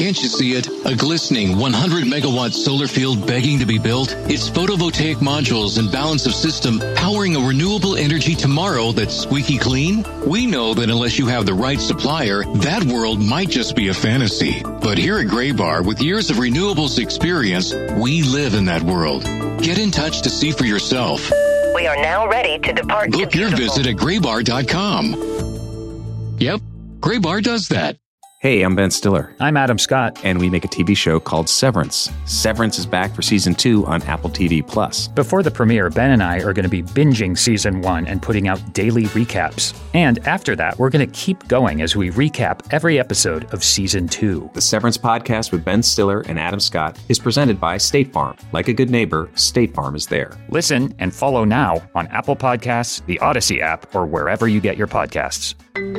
Can't you see it? A glistening 100-megawatt solar field begging to be built? It's photovoltaic modules and balance of system powering a renewable energy tomorrow that's squeaky clean? We know that unless you have the right supplier, that world might just be a fantasy. But here at Graybar, with years of renewables experience, we live in that world. Get in touch to see for yourself. We are now ready to depart. Book your visit at graybar.com. Yep, Graybar does that. Hey, I'm Ben Stiller. I'm Adam Scott. And we make a TV show called Severance. Severance is back for Season 2 on Apple TV+. Before the premiere, Ben and I are going to be binging Season 1 and putting out daily recaps. And after that, we're going to keep going as we recap every episode of Season 2. The Severance podcast with Ben Stiller and Adam Scott is presented by State Farm. Like a good neighbor, State Farm is there. Listen and follow now on Apple Podcasts, the Odyssey app, or wherever you get your podcasts.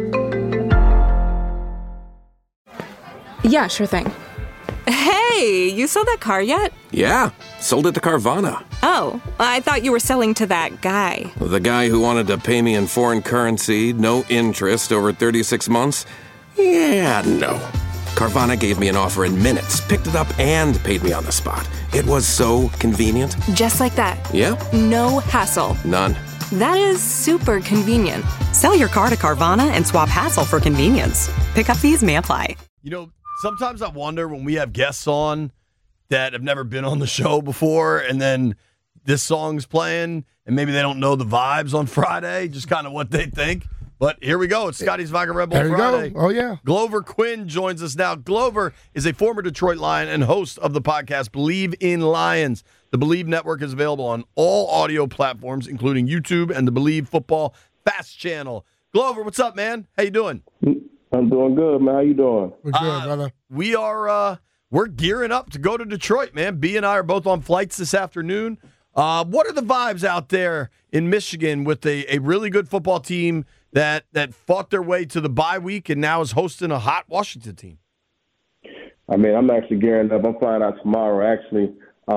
Yeah, sure thing. Hey, you sold that car yet? Yeah, sold it to Carvana. Oh, I thought you were selling to that guy. The guy who wanted to pay me in foreign currency, no interest, over 36 months? Yeah, no. Carvana gave me an offer in minutes, picked it up, and paid me on the spot. It was so convenient. Just like that. Yeah. No hassle. None. That is super convenient. Sell your car to Carvana and swap hassle for convenience. Pickup fees may apply. You know, sometimes I wonder when we have guests on that have never been on the show before, and then this song's playing, and maybe they don't know the vibes on Friday, just kind of what they think. But here we go. It's Scotty's Vodka Red Bull Friday. Go. Oh, yeah. Glover Quinn joins us now. Glover is a former Detroit Lion and host of the podcast Believe in Lions. The Believe Network is available on all audio platforms, including YouTube and the Believe Football Fast Channel. Glover, what's up, man? How you doing? I'm doing good, man. How you doing? We're good, brother. We are we're gearing up to go to Detroit, man. B and I are both on flights this afternoon. What are the vibes out there in Michigan with a really good football team that fought their way to the bye week and now is hosting a hot Washington team? I mean, I'm actually gearing up. I'm flying out tomorrow, actually.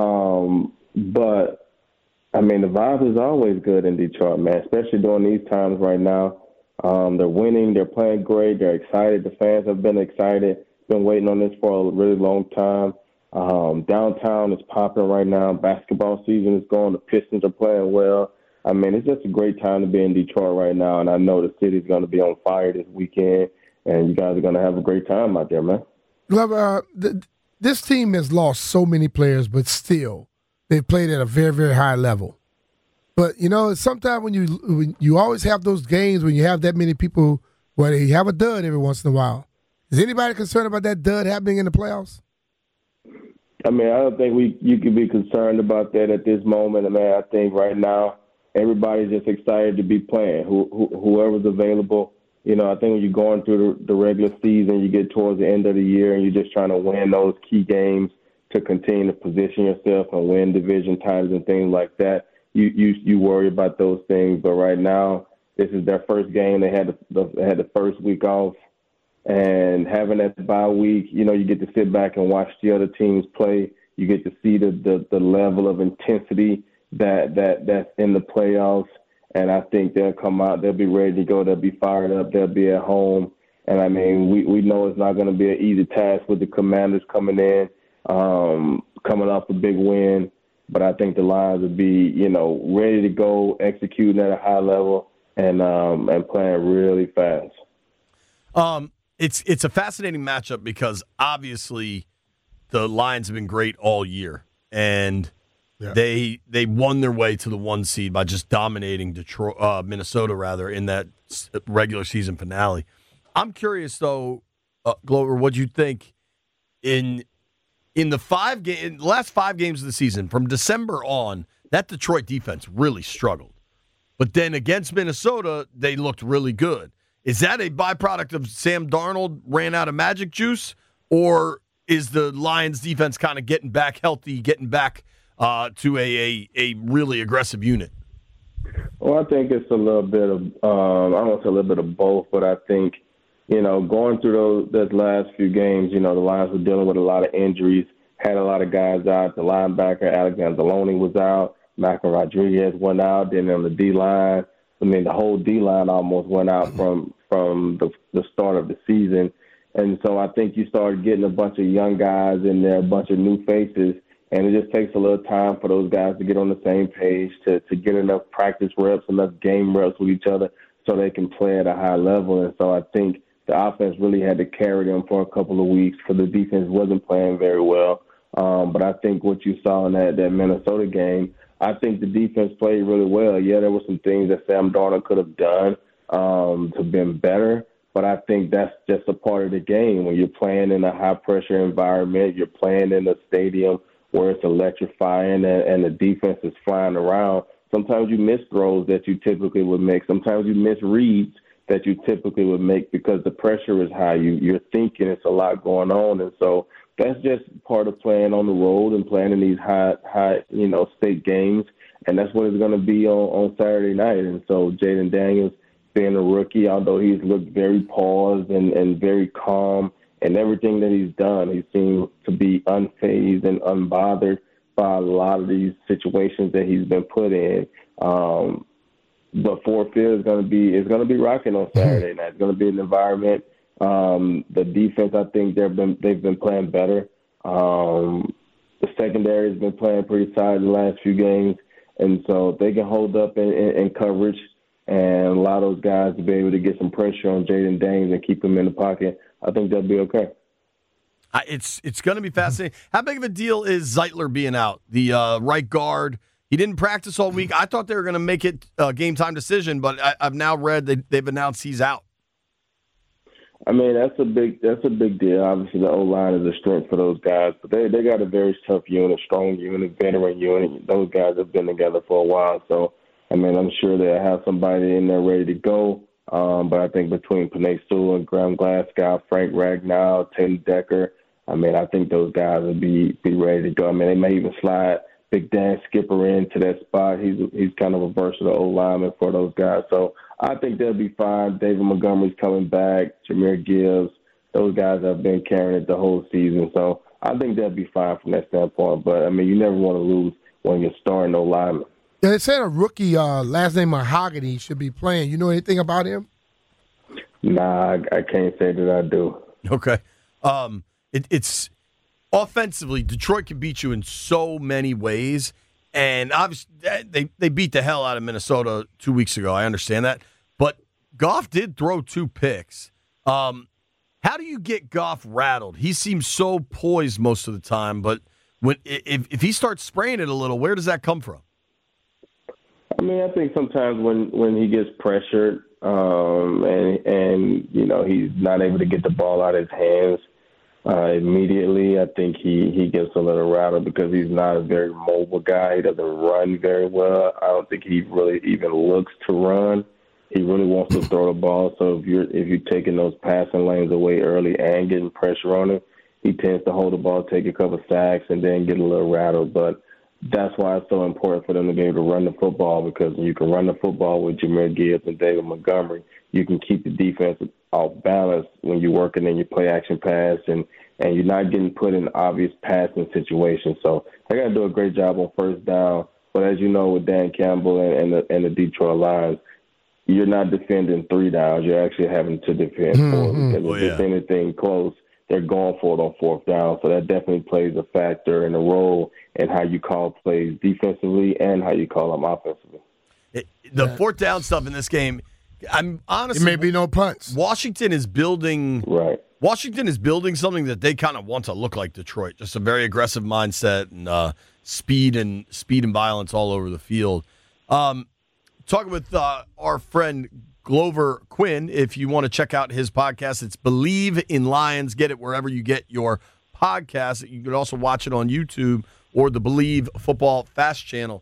But, I mean, the vibe is always good in Detroit, man, especially during these times right now. They're winning. They're playing great. They're excited. The fans have been excited. Been waiting on this for a really long time. Downtown is popping right now. Basketball season is going. The Pistons are playing well. I mean, it's just a great time to be in Detroit right now, and I know the city's going to be on fire this weekend, and you guys are going to have a great time out there, man. Glover, this team has lost so many players, but still, they've played at a very, very high level. But, you know, sometimes when you always have those games when you have that many people where they have a dud every once in a while. Is anybody concerned about that dud happening in the playoffs? I mean, I don't think you could be concerned about that at this moment. I mean, I think right now everybody's just excited to be playing, whoever's available. You know, I think when you're going through the regular season, you get towards the end of the year and you're just trying to win those key games to continue to position yourself and win division titles and things like that. You worry about those things, but right now this is their first game. They had the first week off, and having that bye week, you know, you get to sit back and watch the other teams play. You get to see the level of intensity that's in the playoffs, and I think they'll come out. They'll be ready to go. They'll be fired up. They'll be at home, and I mean, we know it's not going to be an easy task with the Commanders coming in, coming off a big win. But I think the Lions would be, you know, ready to go, executing at a high level, and playing really fast. It's a fascinating matchup because obviously the Lions have been great all year, and they won their way to the 1 seed by just dominating Minnesota in that regular season finale. I'm curious though, Glover, what you think in the last 5 games of the season, from December on, that Detroit defense really struggled. But then against Minnesota, they looked really good. Is that a byproduct of Sam Darnold ran out of magic juice, or is the Lions defense kind of getting back healthy, getting back to a really aggressive unit? Well, I think it's a little bit of I don't want to say a little bit of both, but I think, you know, going through those last few games, you know, the Lions were dealing with a lot of injuries, had a lot of guys out. The linebacker, Alexander Loney, was out. Malcolm Rodriguez went out. Then on the D-line, I mean, the whole D-line almost went out from the start of the season. And so I think you started getting a bunch of young guys in there, a bunch of new faces, and it just takes a little time for those guys to get on the same page, to get enough practice reps, enough game reps with each other so they can play at a high level. And so I think the offense really had to carry them for a couple of weeks because the defense wasn't playing very well. But I think what you saw in that Minnesota game, I think the defense played really well. Yeah, there were some things that Sam Darnold could have done to have been better, but I think that's just a part of the game. When you're playing in a high-pressure environment, you're playing in a stadium where it's electrifying and the defense is flying around. Sometimes you miss throws that you typically would make. Sometimes you miss reads that you typically would make because the pressure is high. You're thinking it's a lot going on, and so that's just part of playing on the road and playing in these high state games, and that's what it's going to be on Saturday night. And so Jayden Daniels, being a rookie, although he's looked very paused and very calm in everything that he's done, he seems to be unfazed and unbothered by a lot of these situations that he's been put in. But Ford Field is going to be rocking on Saturday night. It's going to be an environment. The defense, I think they've been playing better. The secondary has been playing pretty solid the last few games, and so they can hold up in coverage and allow those guys to be able to get some pressure on Jayden Daniels and keep him in the pocket. I think they'll be okay. It's going to be fascinating. How big of a deal is Zeitler being out, the right guard? He didn't practice all week. I thought they were going to make it a game-time decision, but I've now read they've announced he's out. I mean, that's a big deal. Obviously, the O-line is a strength for those guys, but they got a very tough unit, strong unit, veteran unit. Those guys have been together for a while, so I mean, I'm sure they'll have somebody in there ready to go. But I think between Penei Sewell, Graham Glasgow, Frank Ragnow, Taylor Decker, I mean, I think those guys will be ready to go. I mean, they may even slide Big Dan Skipper into that spot. He's kind of a versatile old lineman for those guys. So I think they'll be fine. David Montgomery's coming back. Jahmyr Gibbs. Those guys have been carrying it the whole season. So I think they'll be fine from that standpoint. But, I mean, you never want to lose when you're starting no lineman. Yeah, they said a rookie, last name Mahogany, should be playing. You know anything about him? Nah, I can't say that I do. Okay. It's offensively, Detroit can beat you in so many ways. And obviously, they beat the hell out of Minnesota 2 weeks ago. I understand that. But Goff did throw 2 picks. How do you get Goff rattled? He seems so poised most of the time. But if he starts spraying it a little, where does that come from? I mean, I think sometimes when he gets pressured and you know, he's not able to get the ball out of his hands immediately, I think he gets a little rattled because he's not a very mobile guy. He doesn't run very well. I don't think he really even looks to run. He really wants to throw the ball. So if you're taking those passing lanes away early and getting pressure on him, he tends to hold the ball, take a couple sacks, and then get a little rattled. But that's why it's so important for them to be able to run the football, because when you can run the football with Jahmyr Gibbs and David Montgomery, you can keep the defense off balance when you're working in your play-action pass and you're not getting put in obvious passing situations. So they got to do a great job on first down. But as you know, with Dan Campbell and the Detroit Lions, you're not defending 3 downs. You're actually having to defend 4 because if there's anything close, they're going for it on 4th down. So that definitely plays a factor and a role in how you call plays defensively and how you call them offensively. The 4th down stuff in this game, I'm honestly, it may be no punts. Washington is building something that they kind of want to look like Detroit. Just a very aggressive mindset and speed and violence all over the field. Talking with our friend Glover Quinn, if you want to check out his podcast, it's Believe in Lions. Get it wherever you get your podcast. You can also watch it on YouTube or the Believe Football Fast channel.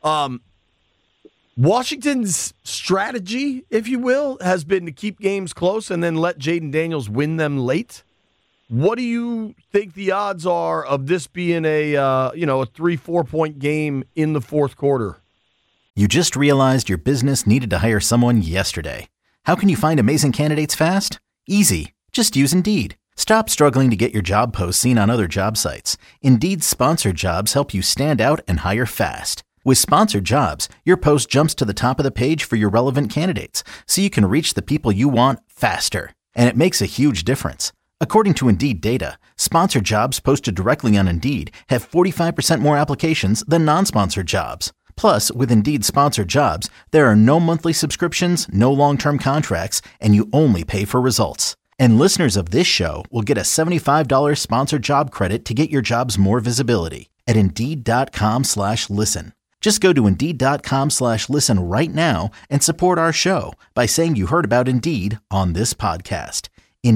Washington's strategy, if you will, has been to keep games close and then let Jayden Daniels win them late. What do you think the odds are of this being a 3-4 point game in the 4th quarter? You just realized your business needed to hire someone yesterday. How can you find amazing candidates fast? Easy. Just use Indeed. Stop struggling to get your job posts seen on other job sites. Indeed's sponsored jobs help you stand out and hire fast. With sponsored jobs, your post jumps to the top of the page for your relevant candidates, so you can reach the people you want faster. And it makes a huge difference. According to Indeed data, sponsored jobs posted directly on Indeed have 45% more applications than non-sponsored jobs. Plus, with Indeed sponsored jobs, there are no monthly subscriptions, no long-term contracts, and you only pay for results. And listeners of this show will get a $75 sponsored job credit to get your jobs more visibility at Indeed.com/listen. Just go to Indeed.com/listen right now and support our show by saying you heard about Indeed on this podcast.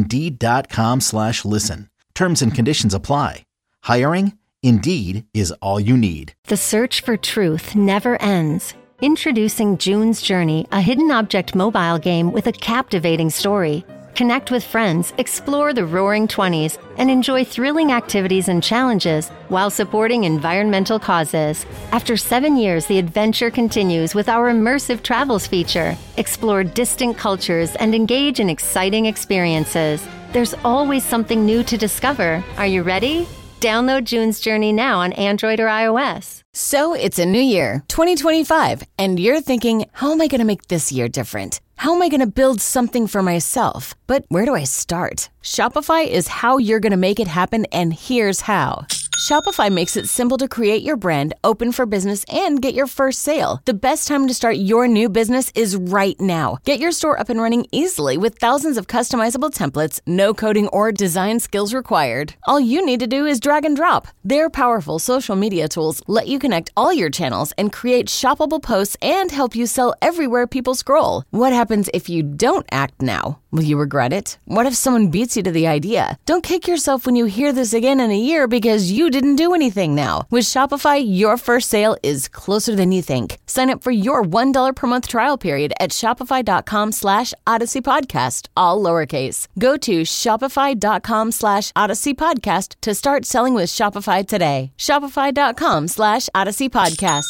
Indeed.com/listen. Terms and conditions apply. Hiring? Indeed is all you need. The search for truth never ends. Introducing June's Journey, a hidden object mobile game with a captivating story. Connect with friends, explore the Roaring 20s, and enjoy thrilling activities and challenges while supporting environmental causes. After 7 years, the adventure continues with our immersive travels feature. Explore distant cultures and engage in exciting experiences. There's always something new to discover. Are you ready? Download June's Journey now on Android or iOS. So it's a new year, 2025, and you're thinking, how am I going to make this year different? How am I going to build something for myself? But where do I start? Shopify is how you're going to make it happen, and here's how. Shopify makes it simple to create your brand, open for business, and get your first sale. The best time to start your new business is right now. Get your store up and running easily with thousands of customizable templates, no coding or design skills required. All you need to do is drag and drop. Their powerful social media tools let you connect all your channels and create shoppable posts and help you sell everywhere people scroll. What happens if you don't act now? Will you regret it? What if someone beats you to the idea? Don't kick yourself when you hear this again in a year because you didn't do anything now. With Shopify, your first sale is closer than you think. Sign up for your $1 per month trial period at shopify.com/Odyssey Podcast, all lowercase. Go to shopify.com/Odyssey Podcast to start selling with Shopify today. Shopify.com/Odyssey Podcast.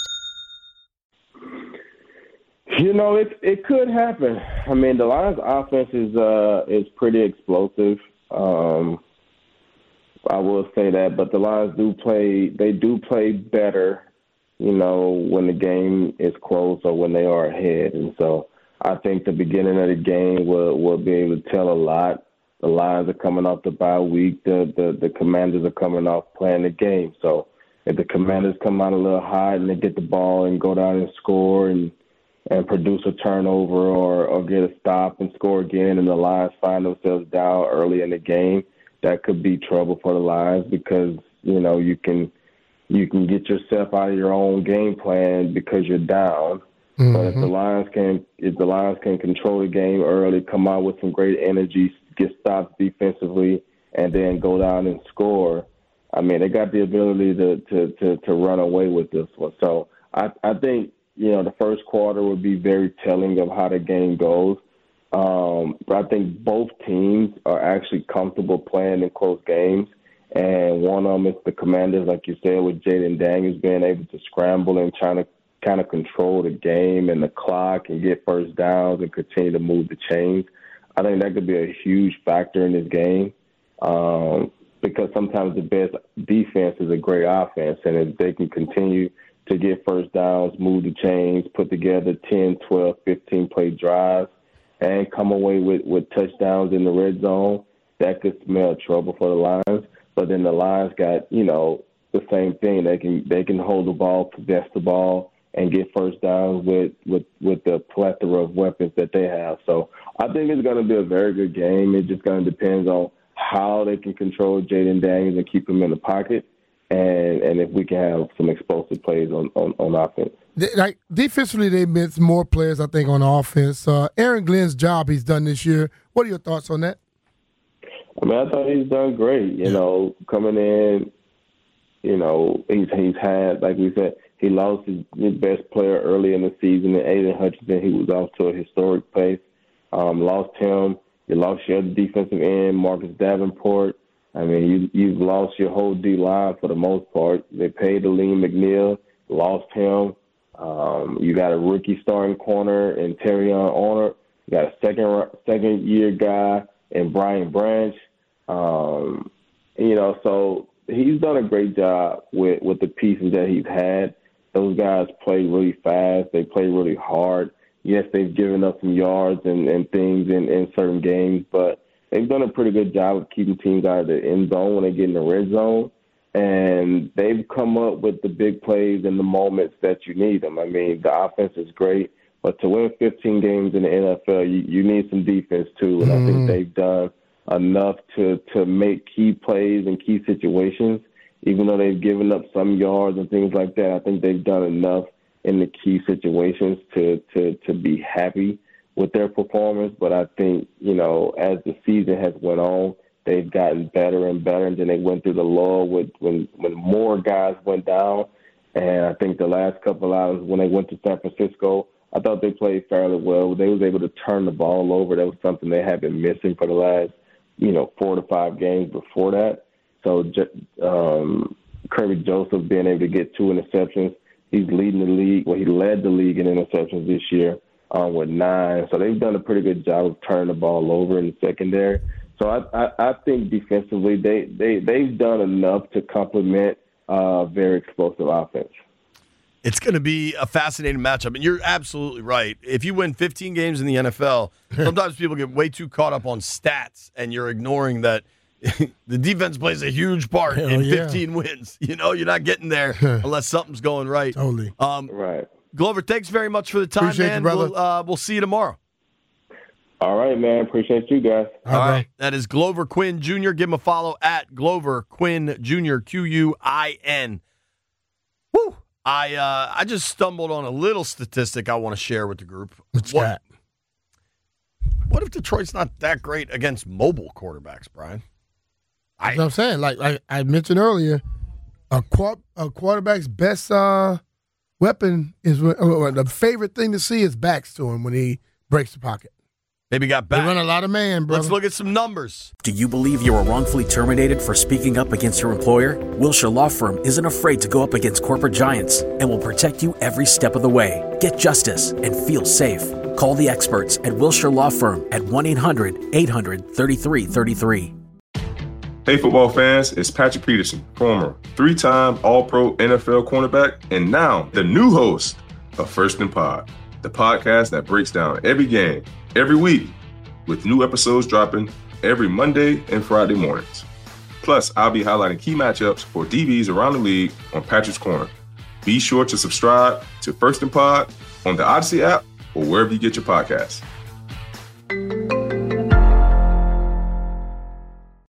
You know, it could happen. I mean, the Lions' offense is pretty explosive. I will say that, but the Lions do play better, you know, when the game is close or when they are ahead. And so I think the beginning of the game will be able to tell a lot. The Lions are coming off the bye week. The Commanders are coming off playing the game. So if the Commanders come out a little hot and they get the ball and go down and score and produce a turnover or get a stop and score again, and the Lions find themselves down early in the game, that could be trouble for the Lions because, you know, you can get yourself out of your own game plan because you're down. Mm-hmm. But if the Lions can control the game early, come out with some great energy, get stops defensively, and then go down and score, I mean, they got the ability to run away with this one. So I think, you know, the first quarter would be very telling of how the game goes. But I think both teams are actually comfortable playing in close games. And one of them is the Commanders, like you said, with Jaden Daniels being able to scramble and trying to kind of control the game and the clock and get first downs and continue to move the chains. I think that could be a huge factor in this game because sometimes the best defense is a great offense. And if they can continue to get first downs, move the chains, put together 10, 12, 15-play drives, and come away with touchdowns in the red zone, that could smell trouble for the Lions. But then the Lions got, you know, the same thing. They can hold the ball, possess the ball, and get first downs with the plethora of weapons that they have. So I think it's going to be a very good game. It just going to depend on how they can control Jaden Daniels and keep him in the pocket, and if we can have some explosive plays on offense. Like defensively, they missed more players, I think, on offense. Aaron Glenn's job he's done this year. What are your thoughts on that? I mean, I thought he's done great. You know, coming in, you know, he's had, like we said, he lost his best player early in the season, and Aiden Hutchinson. He was off to a historic pace. Lost him. You lost your other defensive end, Marcus Davenport. I mean, you've lost your whole D-line for the most part. They paid Aleem McNeil, lost him. You got a rookie starting corner in Terrion Arnold. You got a second-year guy in Brian Branch. You know, so he's done a great job with the pieces that he's had. Those guys play really fast. They play really hard. Yes, they've given up some yards and things in certain games, but they've done a pretty good job of keeping teams out of the end zone when they get in the red zone. And they've come up with the big plays in the moments that you need them. I mean, the offense is great, but to win 15 games in the NFL, you need some defense too. And I think they've done enough to make key plays in key situations. Even though they've given up some yards and things like that, I think they've done enough in the key situations to be happy with their performance. But I think, as the season has went on, they've gotten better and better. And then they went through the lull when more guys went down. And I think the last couple hours when they went to San Francisco, I thought they played fairly well. They was able to turn the ball over. That was something they had been missing for the last, 4 to 5 games before that. So Kirby Joseph being able to get 2 interceptions, he's leading the league. Well, he led the league in interceptions this year with 9. So they've done a pretty good job of turning the ball over in the secondary. So I think defensively they've done enough to complement a very explosive offense. It's going to be a fascinating matchup, and you're absolutely right. If you win 15 games in the NFL, sometimes people get way too caught up on stats, and you're ignoring that the defense plays a huge part in 15 wins. You're not getting there unless something's going right. Totally. Right. Glover, thanks very much for the time, Appreciate man. You, brother. We'll see you tomorrow. All right, man. Appreciate you guys. All right. That is Glover Quinn Jr. Give him a follow at Glover Quinn Jr. Quin. Woo! I just stumbled on a little statistic I want to share with the group. What's that? What if Detroit's not that great against mobile quarterbacks, Brian? That's what I'm saying. Like I mentioned earlier, a quarterback's best weapon is the favorite thing to see is backs to him when he breaks the pocket. Maybe got back. They run a lot of man, brother. Let's look at some numbers. Do you believe you were wrongfully terminated for speaking up against your employer? Wilshire Law Firm isn't afraid to go up against corporate giants and will protect you every step of the way. Get justice and feel safe. Call the experts at Wilshire Law Firm at 1-800-800-3333. Hey football fans, it's Patrick Peterson, former 3-time All-Pro NFL cornerback, and now the new host of First and Pod, the podcast that breaks down every game, every week, with new episodes dropping every Monday and Friday mornings. Plus, I'll be highlighting key matchups for DBs around the league on Patrick's Corner. Be sure to subscribe to First and Pod on the Odyssey app or wherever you get your podcasts.